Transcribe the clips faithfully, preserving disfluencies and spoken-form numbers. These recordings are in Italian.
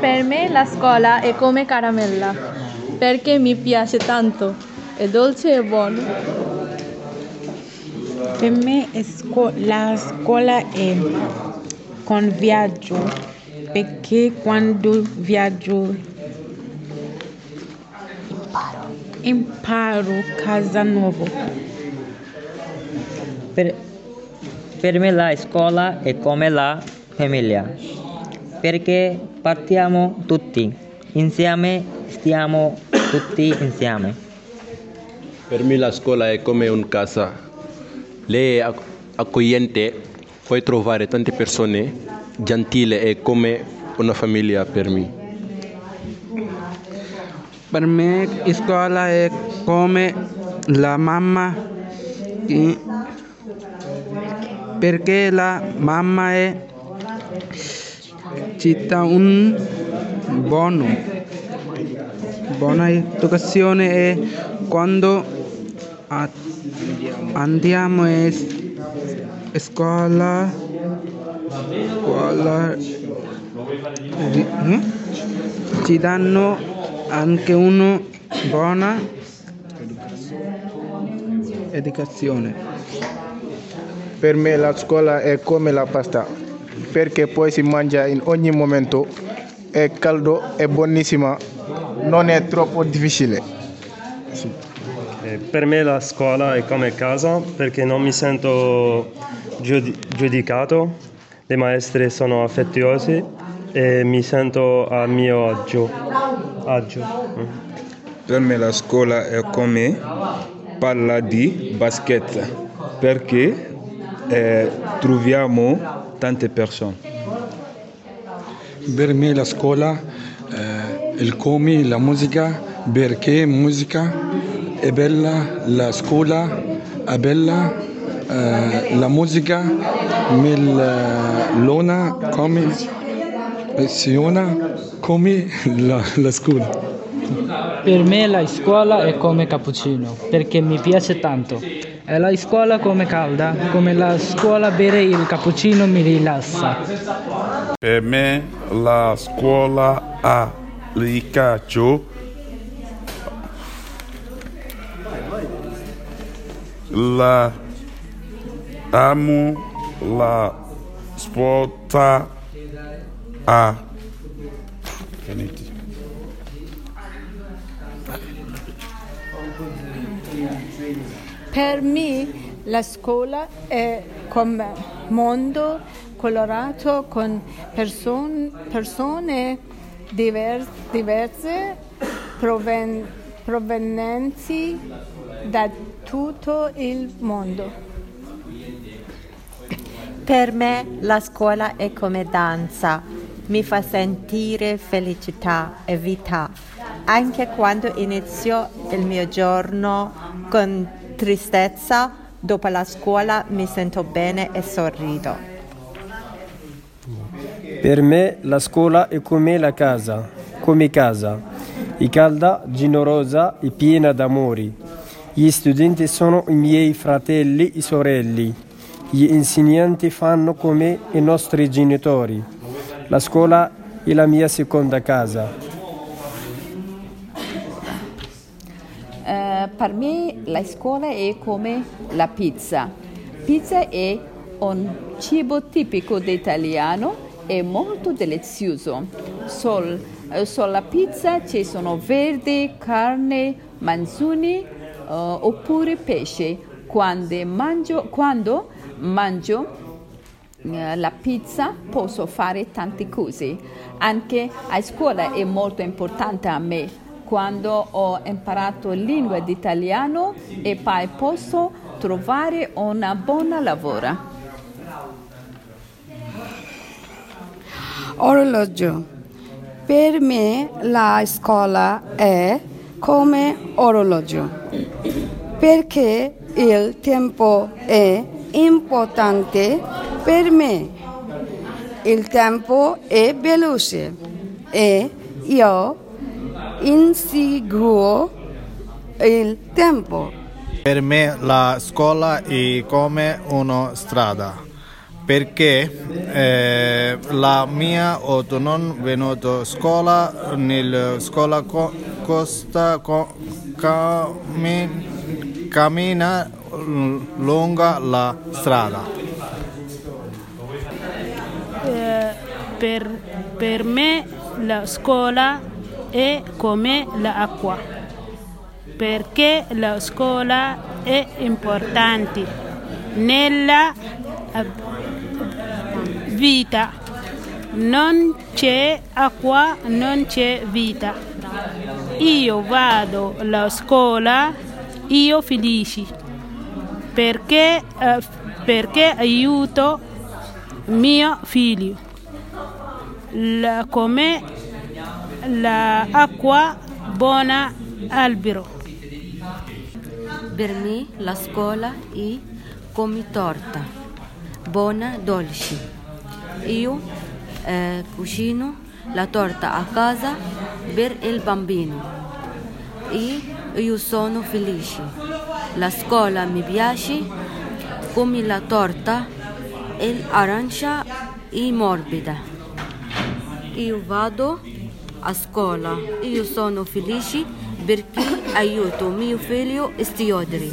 Per me la scuola è come caramella, perché mi piace tanto, è dolce e buono. Per me è sco- la scuola è con viaggio, perché quando viaggio imparo casa nuova. Per, per me la scuola è come la famiglia, perché partiamo tutti insieme, stiamo tutti insieme. Per me la scuola è come una casa. Lei è ac- accogliente, puoi trovare tante persone gentili, è come una famiglia per me. Per me scuola è come la mamma, che- perché la mamma è città un buono, buona educazione e quando a- andiamo a s- scuola, scuola ri- eh? ci danno anche una buona educazione. Per me la scuola è come la pasta, perché poi si mangia in ogni momento, è caldo, è buonissima, non è troppo difficile. Eh, Per me la scuola è come casa perché non mi sento giudi- giudicato, le maestre sono affettuose e mi sento a mio agio. agio. Mm. Per me la scuola è come parla di basket perché eh, troviamo tante persone. Per me la scuola eh, è come la musica, perché musica è bella, la scuola è bella, eh, la musica mi lona come aziona come la, la scuola. Per me la scuola è come cappuccino, perché mi piace tanto. E la scuola come calda, come la scuola bere il cappuccino mi rilassa. Per me la scuola ha il calcio, la amo la sport a Per me la scuola è come mondo colorato con person- persone diver- diverse proven- provenienti da tutto il mondo. Per me la scuola è come danza, mi fa sentire felicità e vita, anche quando inizio il mio giorno con tristezza, dopo la scuola mi sento bene e sorrido. Per me la scuola è come la casa, come casa, è calda, generosa e piena d'amore. Gli studenti sono i miei fratelli e sorelle. Gli insegnanti fanno come i nostri genitori. La scuola è la mia seconda casa. Eh, per me la scuola è come la pizza. Pizza è un cibo tipico italiano e molto delizioso. Sul, eh, sulla pizza ci sono verdi, carne, manzoni eh, oppure pesce. Quando mangio, quando mangio eh, la pizza posso fare tante cose. Anche a scuola è molto importante a me. Quando ho imparato lingua d'italiano e poi posso trovare una buona lavoro. Orologio. Per me la scuola è come orologio, perché il tempo è importante per me. Il tempo è veloce e io inseguo il tempo. Per me la scuola è come una strada, perché eh, la mia auto non è venuta a scuola, nella scuola co- costa co- cami- cammina lungo la strada. Eh, per, per me la scuola è come l'acqua, perché la scuola è importante nella vita. Non c'è acqua, non c'è vita. Io vado alla scuola, io felice, perché, eh, perché aiuto mio figlio. La, come l'acqua buona albero. Per me la scuola è come torta, buona dolce. Io eh, cucino la torta a casa per il bambino e io sono felice. La scuola mi piace come la torta, l'arancia è morbida. Io vado a scuola, io sono felice perché aiuto mio figlio a studiare.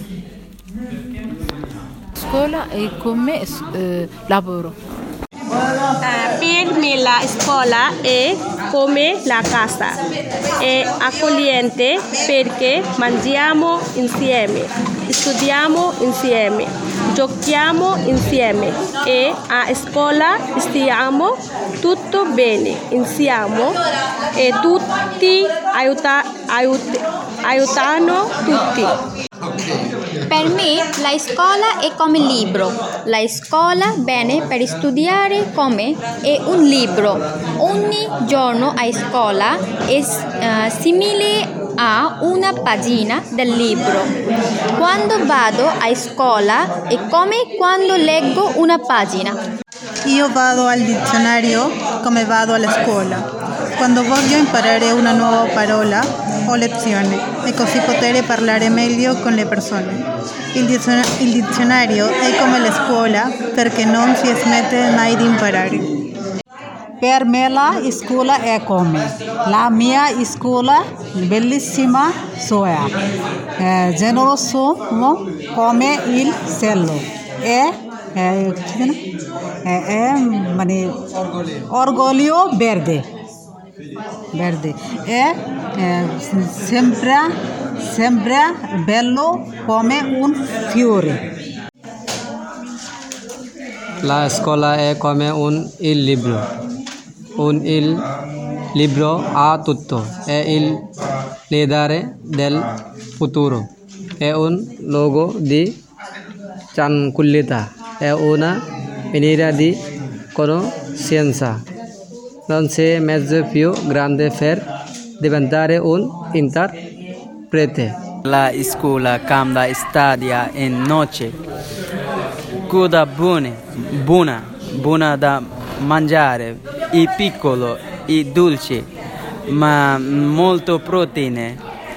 Scuola è come eh, lavoro. Uh, per me la scuola è come la casa, è accogliente perché mangiamo insieme, studiamo insieme, giochiamo insieme e a scuola stiamo tutto bene insieme e tutti aiuta, aiut, aiutano tutti. Per me la scuola è come libro. La scuola viene per studiare come è un libro. Ogni giorno a scuola è uh, simile a una pagina del libro. Quando vado a scuola è come quando leggo una pagina. Io vado al dizionario come vado alla scuola. Quando voglio imparare una nuova parola o lezione e così poter parlare meglio con le persone. Il, dizion- il dizionario è come la scuola perché non si smette mai di imparare. Per me la scuola è come la mia scuola, bellissima soia, eh, generoso come il cielo e eh, eh, eh, mani, orgoglio verde. Verde e eh, sembra, sembra bello come un fiore. La scuola è come un il libro. Un il libro ha tutto. È il leader del futuro. È un luogo di tranquillità. È una miniera di conoscenza. Non c'è mezzo più grande per diventare un interprete. La scuola cambia stadia e noce. Cosa buona, buona, buona da mangiare, è piccolo, è dolce, ma molto proteine.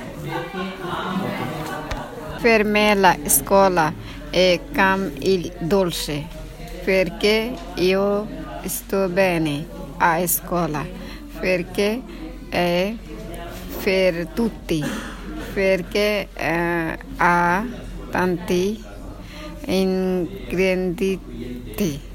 Per me la scuola è come il dolce, perché io sto bene a scuola, perché è per tutti, perché eh, ha tanti ingredienti.